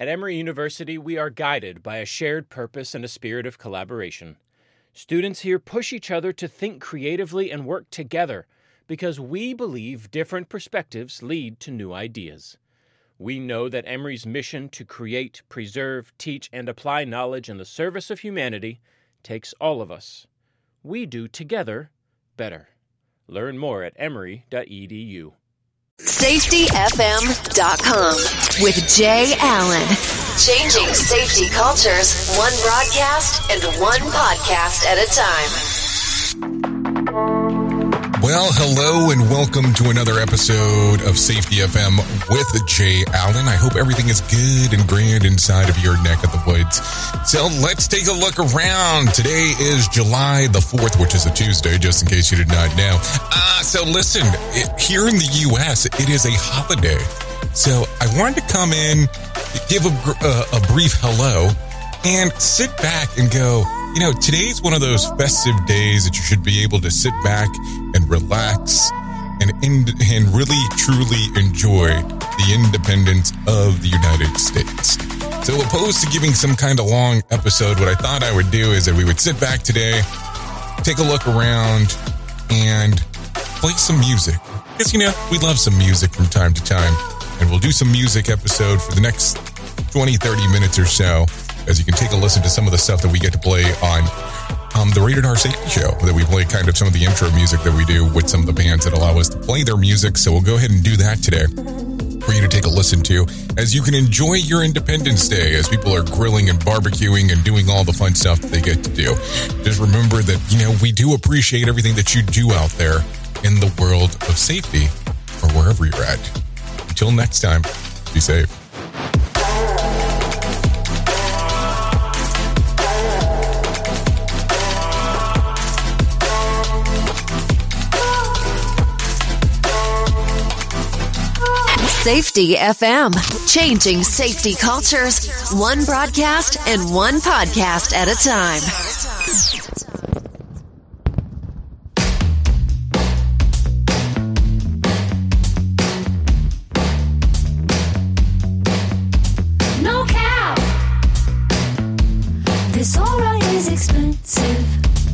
At Emory University, we are guided by a shared purpose and a spirit of collaboration. Students here push each other to think creatively and work together because we believe different perspectives lead to new ideas. We know that Emory's mission to create, preserve, teach, and apply knowledge in the service of humanity takes all of us. We do together better. Learn more at emory.edu. SafetyFM.com with Jay Allen. Changing safety cultures, one broadcast and one podcast at a time. Well, hello and welcome to another episode of Safety FM with Jay Allen. I hope everything is good and grand inside of your neck of the woods. So let's take a look around. Today is July the 4th, which is a Tuesday, just in case you did not know. So listen, here in the U.S., it is a holiday. So I wanted to come in, give a brief hello, and sit back and go, you know, today's one of those festive days that you should be able to sit back and relax and really, truly enjoy the independence of the United States. So opposed to giving some kind of long episode, what I thought I would do is that we would sit back today, take a look around, and play some music. Because, you know, we love some music from time to time. And we'll do some music episode for the next 20, 30 minutes or so, as you can take a listen to some of the stuff that we get to play on the Rated R Safety Show, that we play kind of some of the intro music that we do with some of the bands that allow us to play their music. So we'll go ahead and do that today for you to take a listen to, as you can enjoy your Independence Day as people are grilling and barbecuing and doing all the fun stuff that they get to do. Just remember that, you know, we do appreciate everything that you do out there in the world of safety or wherever you're at. Until next time, be safe. Safety FM, changing safety cultures, one broadcast and one podcast at a time. No cow. This aura is expensive.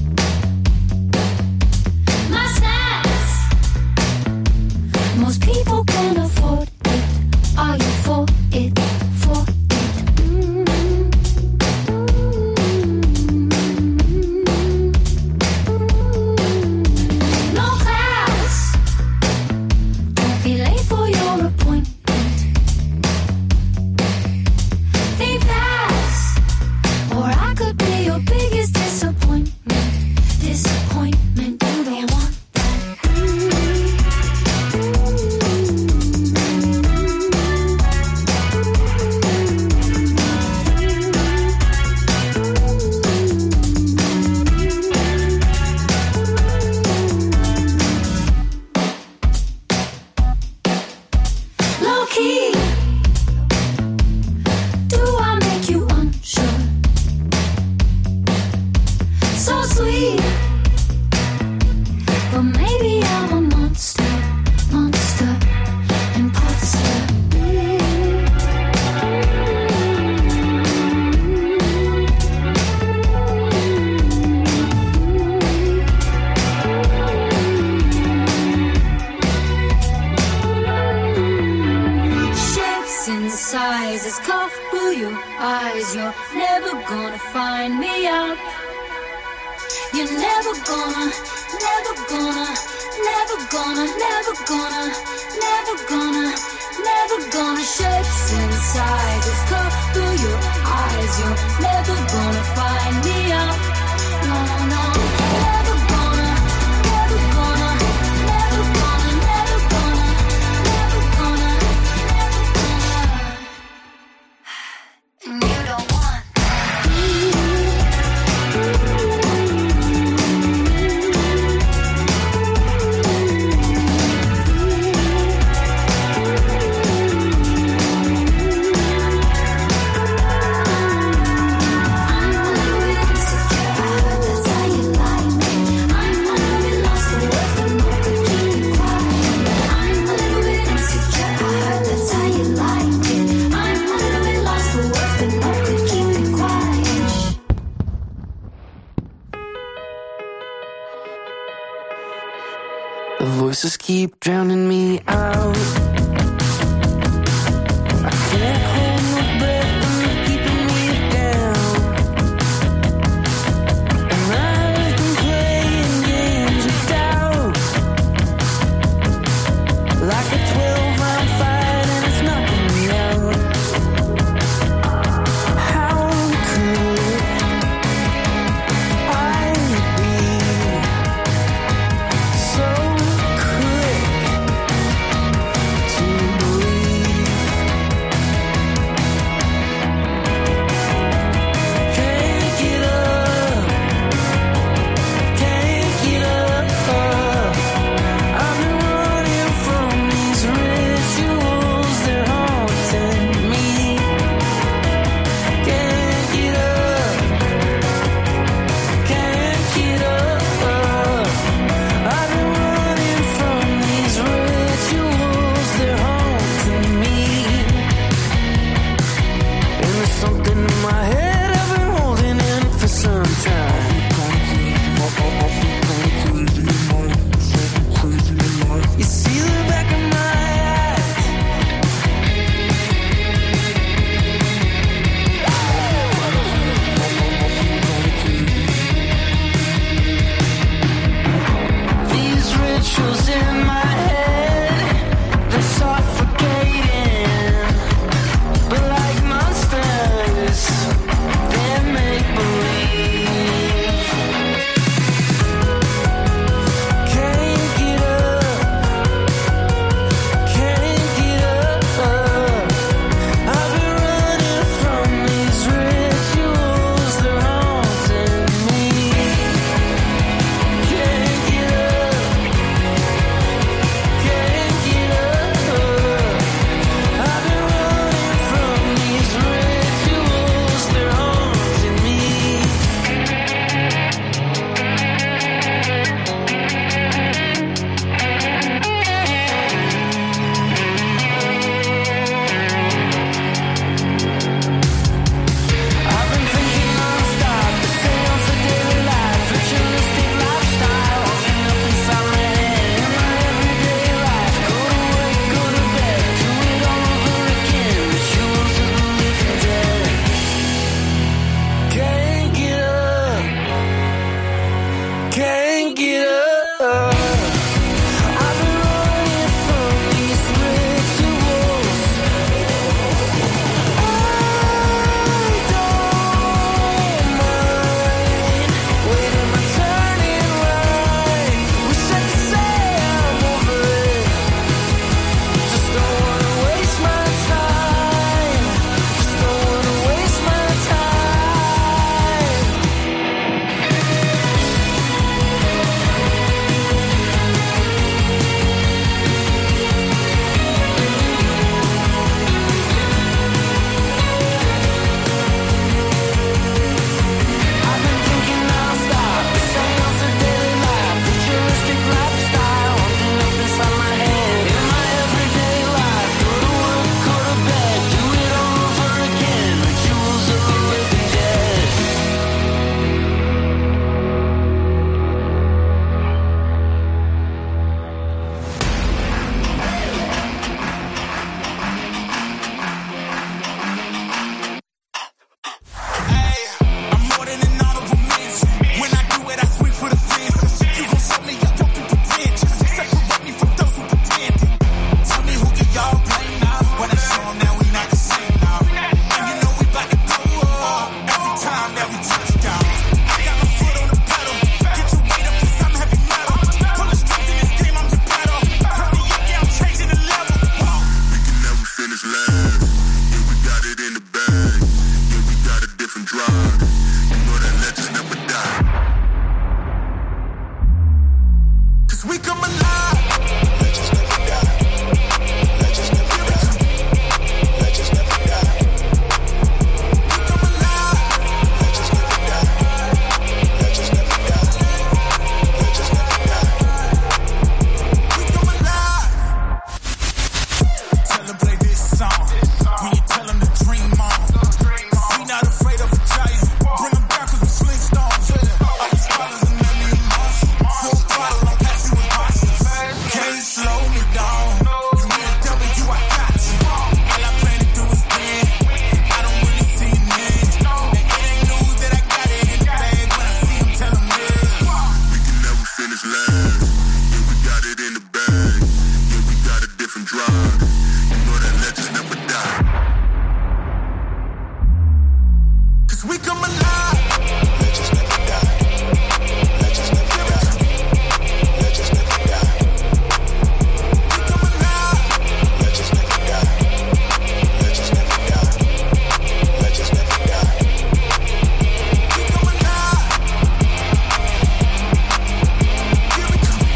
My snacks. Most people can afford. Are you for it? For it? No class. Don't be late for your appointment. Think fast, or I could be your biggest disappointment. Disappointment, you don't want that. Low key, do I make you unsure? So sweet, but maybe I'm a monster, imposter. Shapes and sizes cover your eyes. You're never gonna find me out. You're never gonna shapes and sizes cover your eyes. You're never gonna find me out. No, never gonna. And you don't want I'm a little bit insecure. voices keep drowning me out. I can't hold my breath and they're keeping me down. And I've been playing games of doubt, like a 12-round fight and it's knocking me out. How could I be so quick 'Cause we come alive. Legends never die. Legends never die. Legends never die. We come alive. Legends never die. Legends never die. Legends never die. We come alive. Here we come.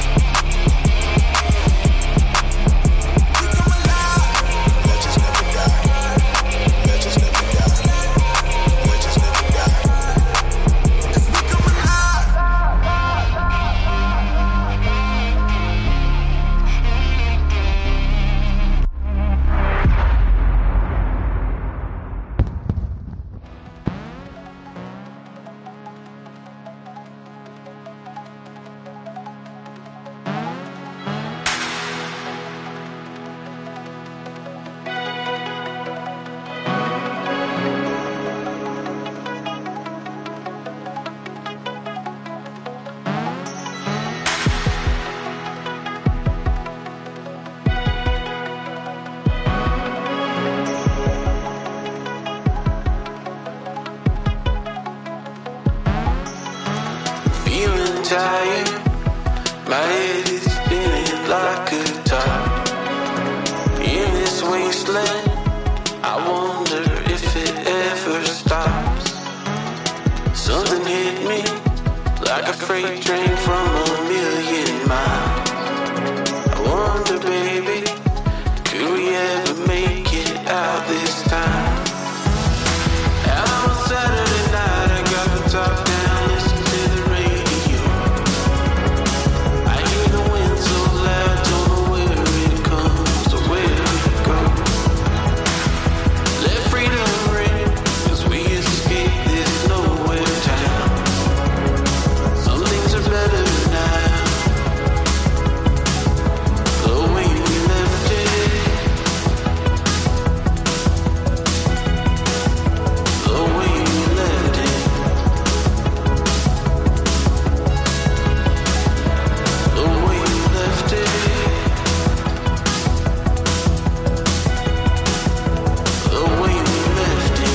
We come alive. Legends never die. Legends never die. Legends never die. 'Cause we come alive. Feeling tired, my head is spinning like a top. In this wasteland, I wonder if it ever stops. Something hit me like a freight train from a million miles. I wonder, baby, could we ever make it out this time? Out on Saturday night, I got the top down, listen to the radio. I hear the wind so loud, don't know where it comes or where it goes. Let freedom ring, 'cause we escape this nowhere town. Some things are better now. The way we left it, the way we left it, the way we left it, the way we left it.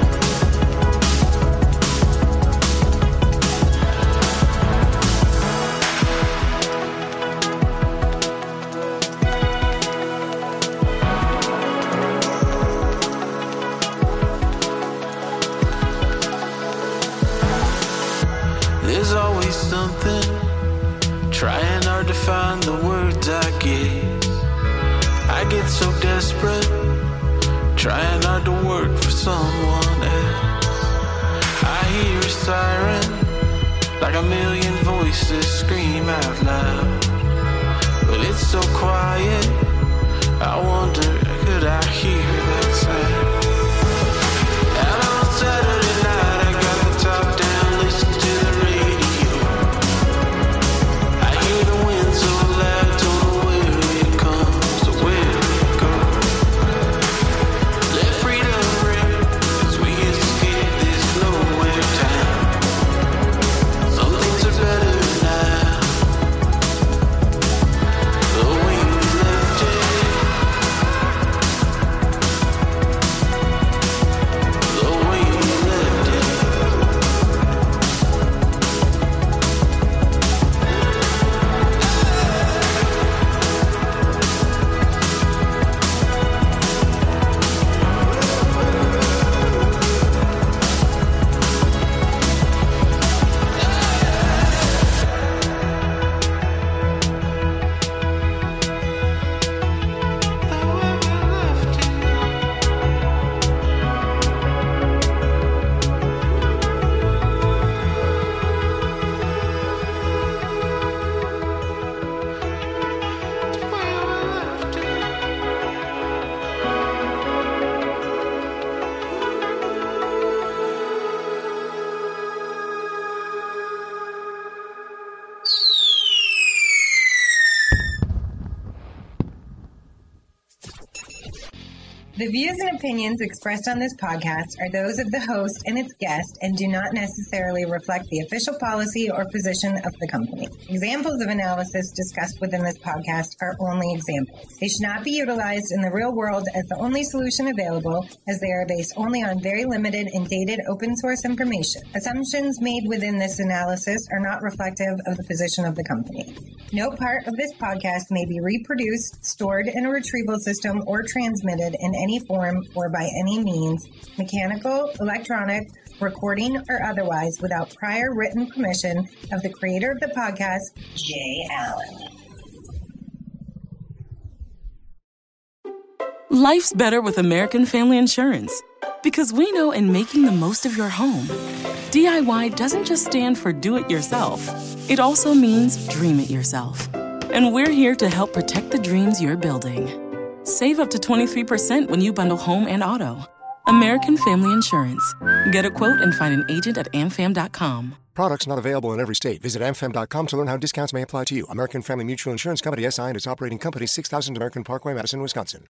There's always something, trying hard to find the words I guess. I get so desperate, trying hard to work for someone else. I hear a siren, like a million voices scream out loud. But it's so quiet, I wonder, could I hear that sound? Out on Saturday night, I got the top down, listen to the radio. I hear the wind so loud, don't know where it comes or where it goes. Let The views and opinions expressed on this podcast are those of the host and its guest and do not necessarily reflect the official policy or position of the company. Examples of analysis discussed within this podcast are only examples. They should not be utilized in the real world as the only solution available, as they are based only on very limited and dated open source information. Assumptions made within this analysis are not reflective of the position of the company. No part of this podcast may be reproduced, stored in a retrieval system, or transmitted in any form or by any means, mechanical, electronic, recording, or otherwise, without prior written permission of the creator of the podcast, Jay Allen. Life's better with American Family Insurance because we know in making the most of your home, DIY doesn't just stand for do it yourself. It also means dream it yourself. And we're here to help protect the dreams you're building. Save up to 23% when you bundle home and auto. American Family Insurance. Get a quote and find an agent at amfam.com. Products not available in every state. Visit amfam.com to learn how discounts may apply to you. American Family Mutual Insurance Company, SI, and its operating company, 6000 American Parkway, Madison, Wisconsin.